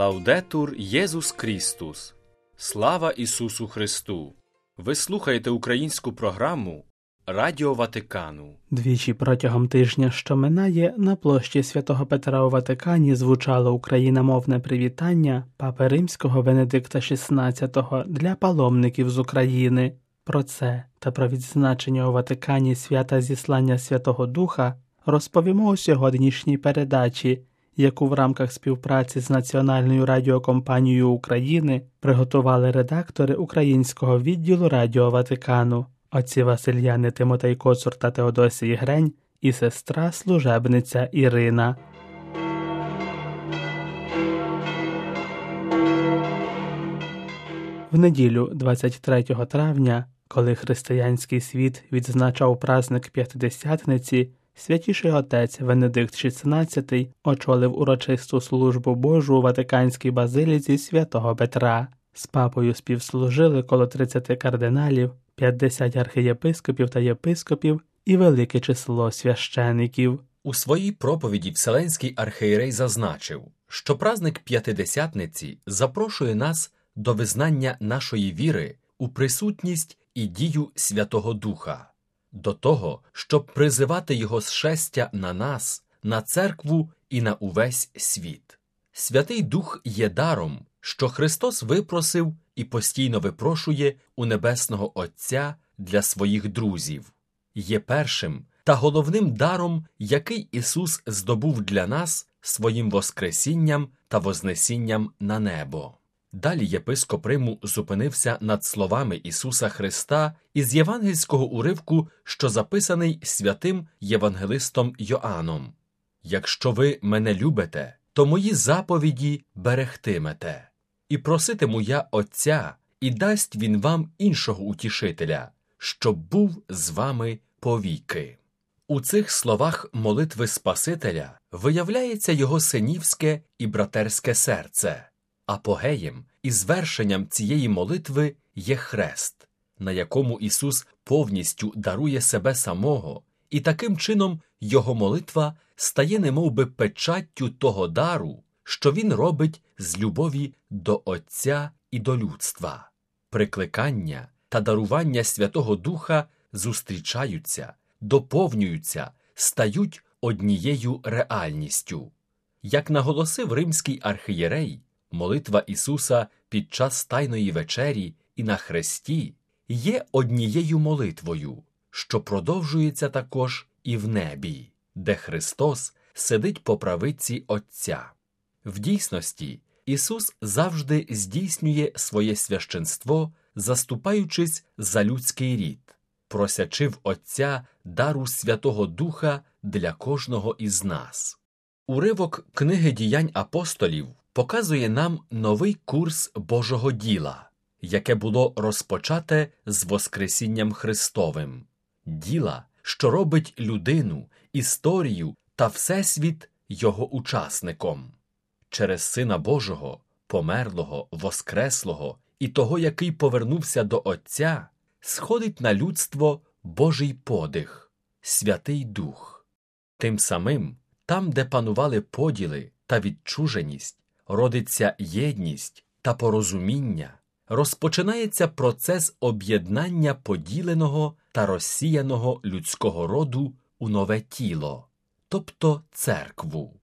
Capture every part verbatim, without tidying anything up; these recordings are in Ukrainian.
Лаудетур Єсус Крістус. Слава Ісусу Христу! Ви слухаєте українську програму Радіо Ватикану. Двічі протягом тижня, що минає, на площі Святого Петра у Ватикані звучало україномовне привітання Папи Римського Венедикта шістнадцятого для паломників з України. Про це та про відзначення у Ватикані свята Зіслання Святого Духа розповімо у сьогоднішній передачі, яку в рамках співпраці з Національною радіокомпанією України приготували редактори українського відділу Радіо Ватикану, отці Васильяни Тимотей Коцур та Теодосій Грень і сестра-служебниця Ірина. В неділю двадцять третього травня, коли християнський світ відзначав праздник П'ятидесятниці, Святіший отець Венедикт шістнадцятий очолив урочисту службу Божу у Ватиканській базиліці Святого Петра. З папою співслужили коло тридцяти кардиналів, п'ятдесят архієпископів та єпископів і велике число священиків. У своїй проповіді Вселенський архієрей зазначив, що праздник П'ятидесятниці запрошує нас до визнання нашої віри у присутність і дію Святого Духа, до того, щоб призивати Його зшестя на нас, на церкву і на увесь світ. Святий Дух є даром, що Христос випросив і постійно випрошує у Небесного Отця для своїх друзів. Є першим та головним даром, який Ісус здобув для нас своїм воскресінням та вознесінням на небо. Далі єпископ Риму зупинився над словами Ісуса Христа із євангельського уривку, що записаний святим євангелистом Йоанном. «Якщо ви мене любите, то мої заповіді берегтимете. І проситиму я Отця, і дасть він вам іншого утішителя, щоб був з вами повіки». У цих словах молитви Спасителя виявляється його синівське і братерське серце. Апогеєм і звершенням цієї молитви є хрест, на якому Ісус повністю дарує себе самого, і таким чином його молитва стає немовби печаттю того дару, що Він робить з любові до Отця і до людства. Прикликання та дарування Святого Духа зустрічаються, доповнюються, стають однією реальністю. Як наголосив римський архієрей, молитва Ісуса під час Тайної вечері і на хресті є однією молитвою, що продовжується також і в небі, де Христос сидить по правиці Отця. В дійсності, Ісус завжди здійснює своє священство, заступаючись за людський рід, просячи в Отця дару Святого Духа для кожного із нас. Уривок книги «Діянь апостолів» показує нам новий курс Божого діла, яке було розпочате з Воскресінням Христовим. Діла, що робить людину, історію та всесвіт його учасником. Через Сина Божого, померлого, воскреслого і того, який повернувся до Отця, сходить на людство Божий подих, Святий Дух. Тим самим, там, де панували поділи та відчуженість, родиться єдність та порозуміння, розпочинається процес об'єднання поділеного та розсіяного людського роду у нове тіло, тобто церкву.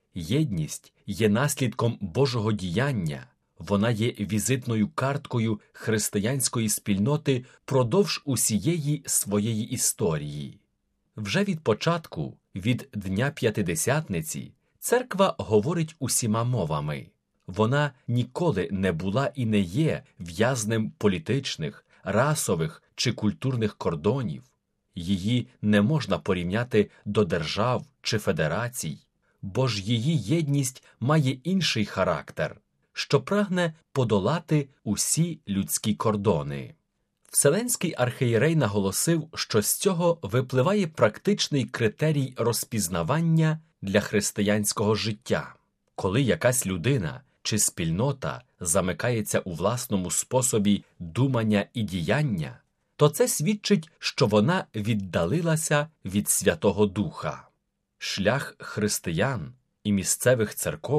Єдність є наслідком Божого діяння, вона є візитною карткою християнської спільноти продовж усієї своєї історії. Вже від початку, від Дня П'ятидесятниці, церква говорить усіма мовами. Вона ніколи не була і не є в'язнем політичних, расових чи культурних кордонів. Її не можна порівняти до держав чи федерацій, бо ж її єдність має інший характер, що прагне подолати усі людські кордони. Вселенський архієрей наголосив, що з цього випливає практичний критерій розпізнавання для християнського життя. Коли якась людина чи спільнота замикається у власному способі думання і діяння, то це свідчить, що вона віддалилася від Святого Духа. Шлях християн і місцевих церков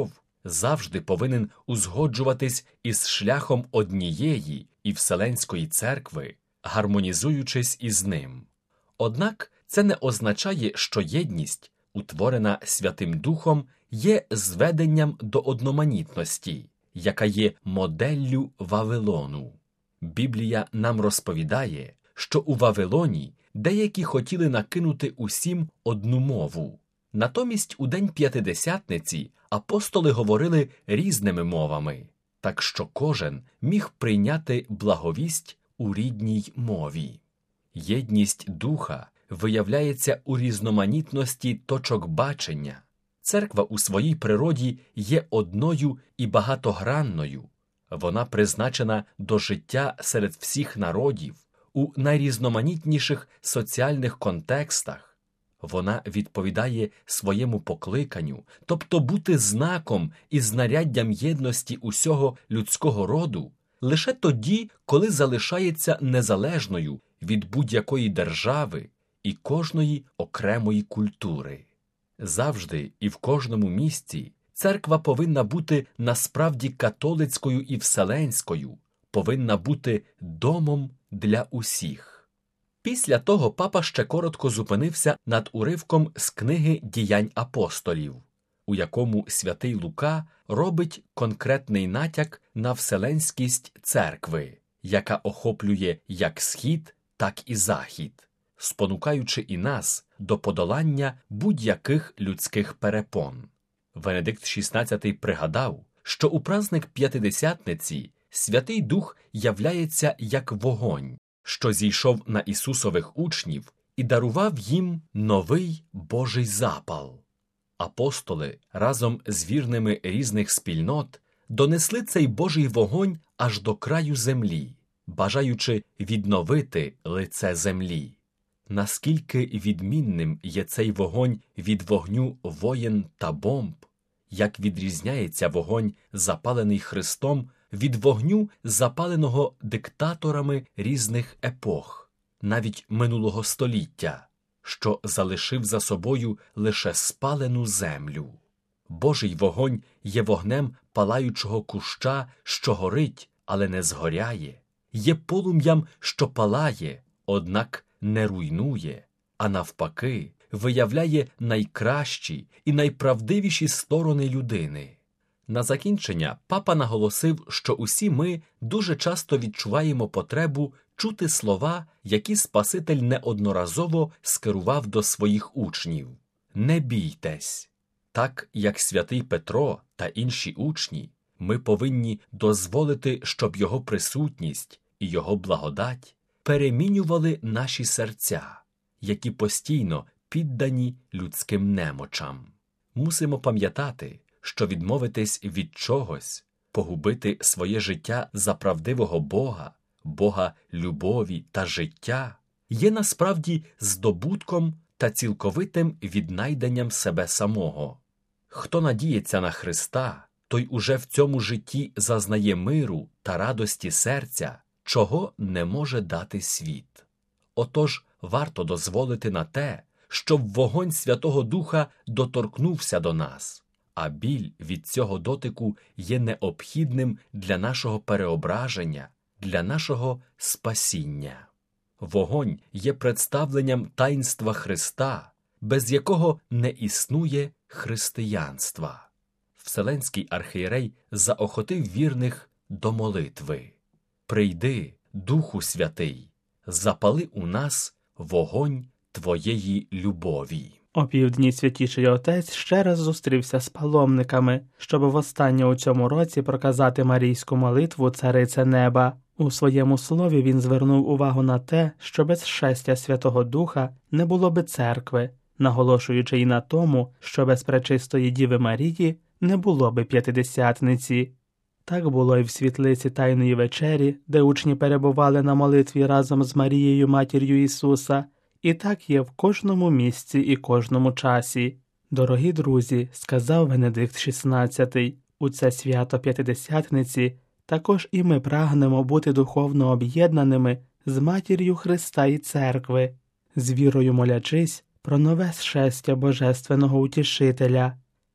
завжди повинен узгоджуватись із шляхом однієї і Вселенської церкви, гармонізуючись із ним. Однак це не означає, що єдність, утворена Святим Духом, є зведенням до одноманітності, яка є моделлю Вавилону. Біблія нам розповідає, що у Вавилоні деякі хотіли накинути усім одну мову. Натомість у День П'ятидесятниці апостоли говорили різними мовами, так що кожен міг прийняти благовість у рідній мові. Єдність Духа виявляється у різноманітності точок бачення. Церква у своїй природі є одною і багатогранною. Вона призначена до життя серед всіх народів, у найрізноманітніших соціальних контекстах. Вона відповідає своєму покликанню, тобто бути знаком і знаряддям єдності усього людського роду, лише тоді, коли залишається незалежною від будь-якої держави і кожної окремої культури. Завжди і в кожному місці церква повинна бути насправді католицькою і вселенською, повинна бути домом для усіх. Після того папа ще коротко зупинився над уривком з книги «Діянь апостолів», у якому святий Лука робить конкретний натяк на вселенськість церкви, яка охоплює як схід, так і захід, спонукаючи і нас до подолання будь-яких людських перепон. Венедикт шістнадцятий пригадав, що у праздник П'ятидесятниці Святий Дух являється як вогонь, що зійшов на Ісусових учнів і дарував їм новий Божий запал. Апостоли разом з вірними різних спільнот донесли цей Божий вогонь аж до краю землі, бажаючи відновити лице землі. Наскільки відмінним є цей вогонь від вогню воєн та бомб, як відрізняється вогонь, запалений Христом, від вогню, запаленого диктаторами різних епох, навіть минулого століття, що залишив за собою лише спалену землю. Божий вогонь є вогнем палаючого куща, що горить, але не згоряє, є полум'ям, що палає, однак не руйнує, а навпаки, виявляє найкращі і найправдивіші сторони людини. На закінчення папа наголосив, що усі ми дуже часто відчуваємо потребу чути слова, які Спаситель неодноразово скерував до своїх учнів. «Не бійтесь». Так, як святий Петро та інші учні, ми повинні дозволити, щоб його присутність і його благодать перемінювали наші серця, які постійно піддані людським немочам. Мусимо пам'ятати, що відмовитись від чогось, погубити своє життя за правдивого Бога, Бога любові та життя, є насправді здобутком та цілковитим віднайденням себе самого. Хто надіється на Христа, той уже в цьому житті зазнає миру та радості серця, чого не може дати світ. Отож, варто дозволити на те, щоб вогонь Святого Духа доторкнувся до нас, а біль від цього дотику є необхідним для нашого переображення, для нашого спасіння. Вогонь є представленням таїнства Христа, без якого не існує християнства. Вселенський архієрей заохотив вірних до молитви. «Прийди, Духу Святий, запали у нас вогонь Твоєї любові». Опівдні Святіший Отець ще раз зустрівся з паломниками, щоб востаннє у цьому році проказати Марійську молитву «Царице неба». У своєму слові він звернув увагу на те, що без шестя Святого Духа не було би церкви, наголошуючи й на тому, що без пречистої Діви Марії не було би П'ятидесятниці. Так було і в світлиці Тайної вечері, де учні перебували на молитві разом з Марією, матір'ю Ісуса, і так є в кожному місці і кожному часі. Дорогі друзі, сказав Венедикт шістнадцятий, у це свято П'ятидесятниці також і ми прагнемо бути духовно об'єднаними з Матір'ю Христа і Церкви, з вірою молячись про нове зшестя Божественного Утішителя,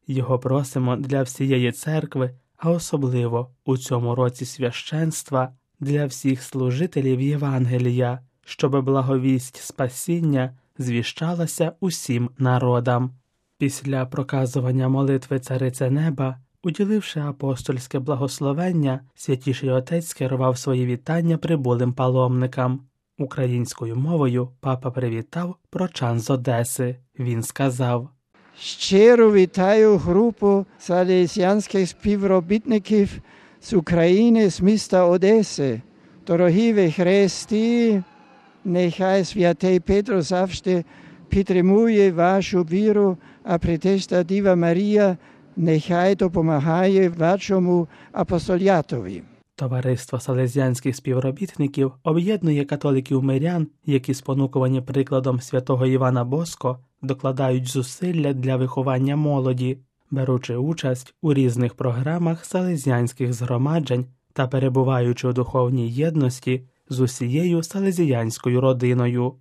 Його просимо для всієї церкви, а особливо у цьому році священства для всіх служителів Євангелія, щоб благовість спасіння звіщалася усім народам. Після проказування молитви Царице Неба, уділивши апостольське благословення, Святіший Отець скерував свої вітання прибулим паломникам. Українською мовою папа привітав прочан з Одеси. Він сказав: «Щиро вітаю групу салезіанських співробітників з України, з міста Одеси. Дорогі ви Христі, нехай Святий Петро завжди підтримує вашу віру, а Пречиста Діва Марія нехай допомагає вашому апостолятові». Товариство салезіанських співробітників об'єднує католиків-мирян, які, спонукувані прикладом святого Івана Боско, докладають зусилля для виховання молоді, беручи участь у різних програмах салезіанських згромаджень та перебуваючи у духовній єдності з усією салезіянською родиною.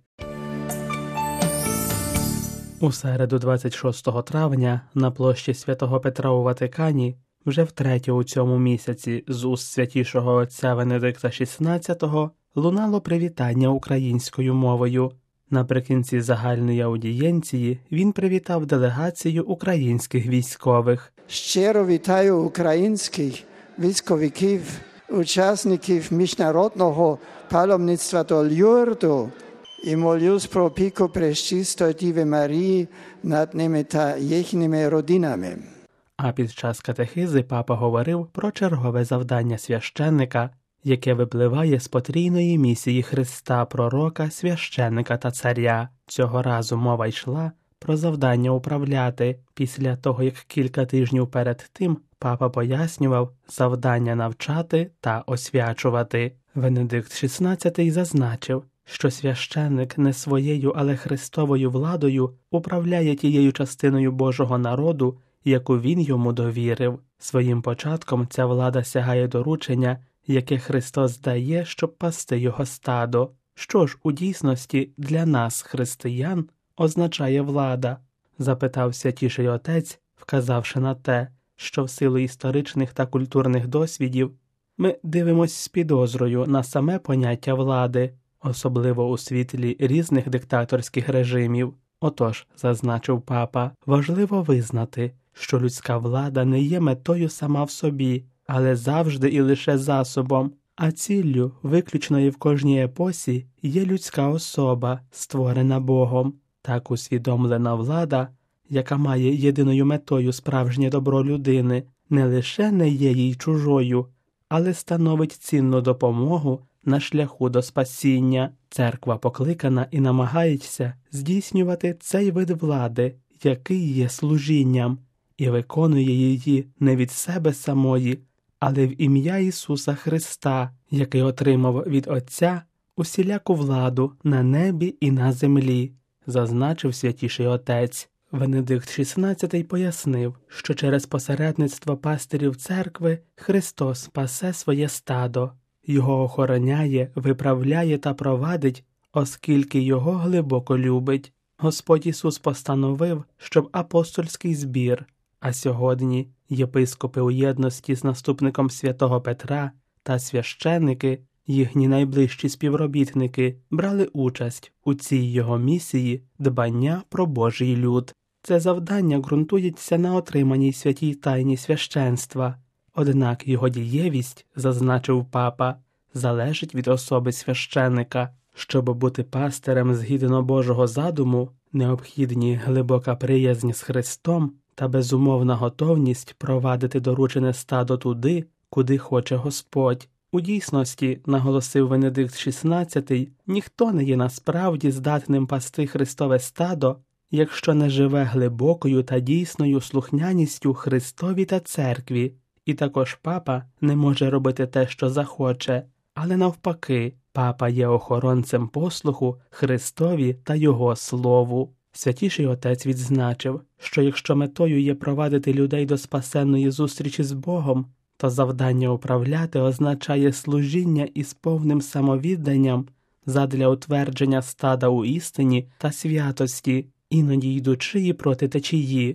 У середу двадцять шостого травня на площі Святого Петра у Ватикані вже втретє у цьому місяці з уст святішого отця Венедикта шістнадцятого лунало привітання українською мовою. Наприкінці загальної аудієнції він привітав делегацію українських військових. Щиро вітаю українських військовиків, учасників міжнародного паломництва до Люрду і молюсь про опіку Пречистої Діви Марії над ними та їхніми родинами. А під час катехизи папа говорив про чергове завдання священника, яке випливає з потрійної місії Христа, пророка, священника та царя. Цього разу мова йшла про завдання управляти, після того, як кілька тижнів перед тим папа пояснював завдання навчати та освячувати. Венедикт шістнадцятий зазначив, що священник не своєю, але Христовою владою управляє тією частиною Божого народу, яку він йому довірив. Своїм початком ця влада сягає доручення, яке Христос дає, щоб пасти його стадо. Що ж у дійсності для нас, християн, означає влада? Запитав Святіший Отець, вказавши на те, що в силу історичних та культурних досвідів ми дивимось з підозрою на саме поняття влади, особливо у світлі різних диктаторських режимів. Отож, зазначив папа, важливо визнати, що людська влада не є метою сама в собі, але завжди і лише засобом, а ціллю, виключною в кожній епосі, є людська особа, створена Богом. Так усвідомлена влада, яка має єдиною метою справжнє добро людини, не лише не є їй чужою, але становить цінну допомогу на шляху до спасіння. Церква покликана і намагається здійснювати цей вид влади, який є служінням, і виконує її не від себе самої, але в ім'я Ісуса Христа, який отримав від Отця усіляку владу на небі і на землі, зазначив Святіший Отець. Венедикт шістнадцятий пояснив, що через посередництво пастирів церкви Христос пасе своє стадо, його охороняє, виправляє та провадить, оскільки його глибоко любить. Господь Ісус постановив, щоб апостольський збір, а сьогодні єпископи у єдності з наступником святого Петра та священники, їхні найближчі співробітники, брали участь у цій його місії дбання про Божий люд. Це завдання ґрунтується на отриманій святій тайні священства. Однак його дієвість, зазначив папа, залежить від особи священика. Щоб бути пастирем згідно Божого задуму, необхідні глибока приязнь з Христом та безумовна готовність провадити доручене стадо туди, куди хоче Господь. У дійсності, наголосив Венедикт шістнадцятий, ніхто не є насправді здатним пасти Христове стадо, якщо не живе глибокою та дійсною слухняністю Христові та церкві. І також папа не може робити те, що захоче, але навпаки, папа є охоронцем послуху Христові та Його Слову. Святіший Отець відзначив, що якщо метою є провадити людей до спасенної зустрічі з Богом, то завдання управляти означає служіння із повним самовідданням задля утвердження стада у істині та святості, іноді йдучи і проти течії.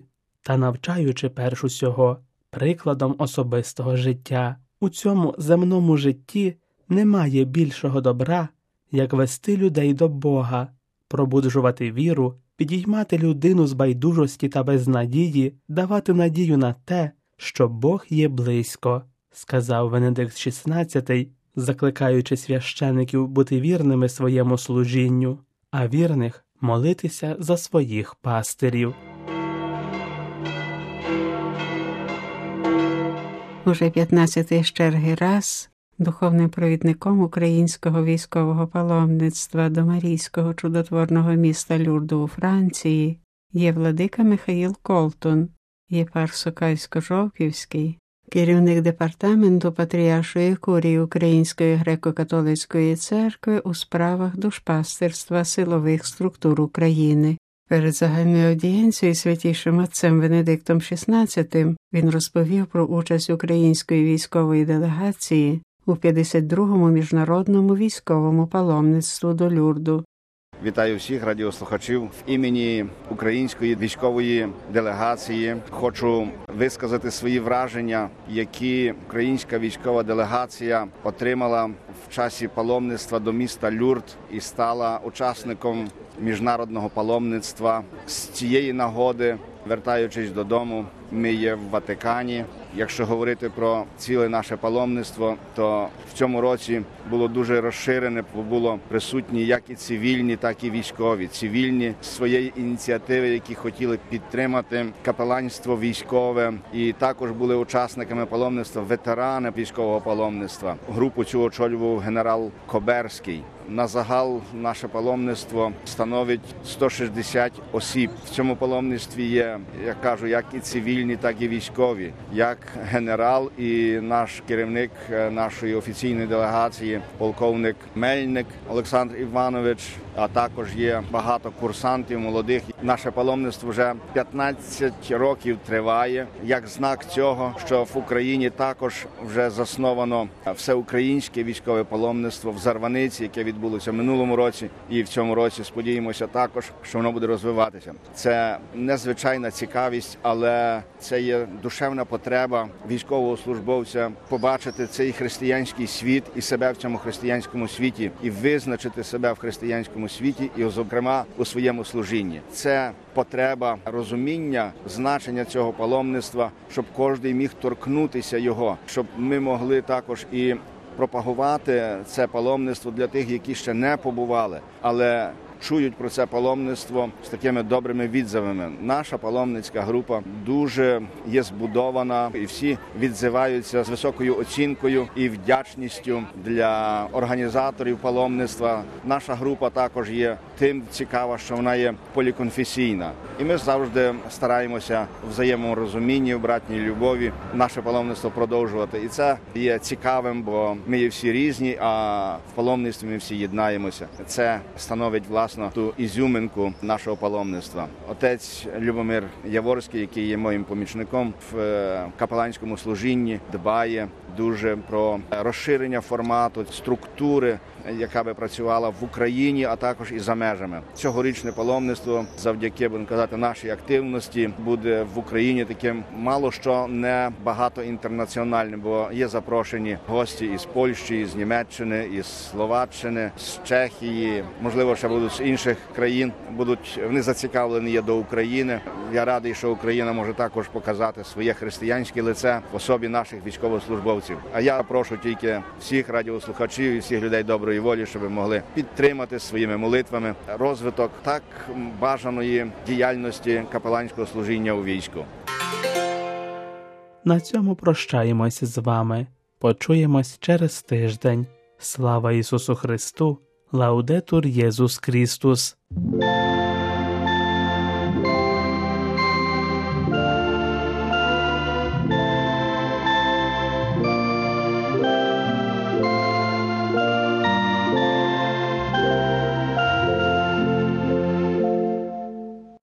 та навчаючи перш усього прикладом особистого життя. У цьому земному житті немає більшого добра, як вести людей до Бога, пробуджувати віру, підіймати людину з байдужості та безнадії, давати надію на те, що Бог є близько, сказав Венедикт шістнадцятий, закликаючи священиків бути вірними своєму служінню, а вірних молитися за своїх пастирів. Уже п'ятнадцятий з черги раз духовним провідником українського військового паломництва до Марійського чудотворного міста Люрду у Франції є владика Михаїл Колтун, єпарх Сокальсько-Жовківський, керівник департаменту Патріаршої курії Української греко-католицької церкви у справах душпастерства силових структур України. Перед загальною аудієнцією святішим отцем Венедиктом шістнадцятим він розповів про участь української військової делегації у п'ятдесят другому міжнародному військовому паломництву до Люрду. Вітаю всіх радіослухачів. В імені української військової делегації хочу висказати свої враження, які українська військова делегація отримала в часі паломництва до міста Люрд і стала учасником міжнародного паломництва. З цієї нагоди, вертаючись додому, ми є в Ватикані. Якщо говорити про ціле наше паломництво, то в цьому році було дуже розширене, було присутні як і цивільні, так і військові. Цивільні своєї ініціативи, які хотіли підтримати капеланство військове, і також були учасниками паломництва ветерани військового паломництва. Групу цю очолював генерал Коберський. На загал наше паломництво становить сто шістдесят осіб. В цьому паломництві є, я кажу, як і цивільні, так і військові. Як генерал і наш керівник нашої офіційної делегації, полковник Мельник Олександр Іванович, а також є багато курсантів молодих. Наше паломництво вже п'ятнадцять років триває. Як знак цього, що в Україні також вже засновано всеукраїнське військове паломництво в Зарваниці, яке відбулося в минулому році, і в цьому році сподіємося також, що воно буде розвиватися. Це незвичайна цікавість, але це є душевна потреба військового службовця побачити цей християнський світ і себе в цьому християнському світі, і визначити себе в християнському світі, і, зокрема, у своєму служінні. Це потреба розуміння значення цього паломництва, щоб кожен міг торкнутися його, щоб ми могли також і пропагувати це паломництво для тих, які ще не побували, але чують про це паломництво з такими добрими відзивами. Наша паломницька група дуже є збудована, і всі відзиваються з високою оцінкою і вдячністю для організаторів паломництва. Наша група також є тим цікава, що вона є поліконфесійна. І ми завжди стараємося в взаєморозумінні, в братній любові наше паломництво продовжувати. І це є цікавим, бо ми є всі різні, а в паломництві ми всі єднаємося. Це становить, власне, ту ізюминку нашого паломництва. Отець Любомир Яворський, який є моїм помічником в капеланському служінні, дбає дуже про розширення формату, структури, яка би працювала в Україні, а також і за межами. Цьогорічне паломництво, завдяки, будемо казати, нашій активності, буде в Україні таким мало що не багато інтернаціональним, бо є запрошені гості із Польщі, із Німеччини, із Словаччини, з Чехії, можливо, ще будуть з інших країн. Будуть, вони зацікавлені є до України. Я радий, що Україна може також показати своє християнське лице в особі наших військовослужбовців. А я прошу тільки всіх радіослухачів і всіх людей доброї волі, щоб могли підтримати своїми молитвами розвиток так бажаної діяльності капеланського служіння у війську. На цьому прощаємось з вами. Почуємось через тиждень. Слава Ісусу Христу! Лаудетур Єсус Христос!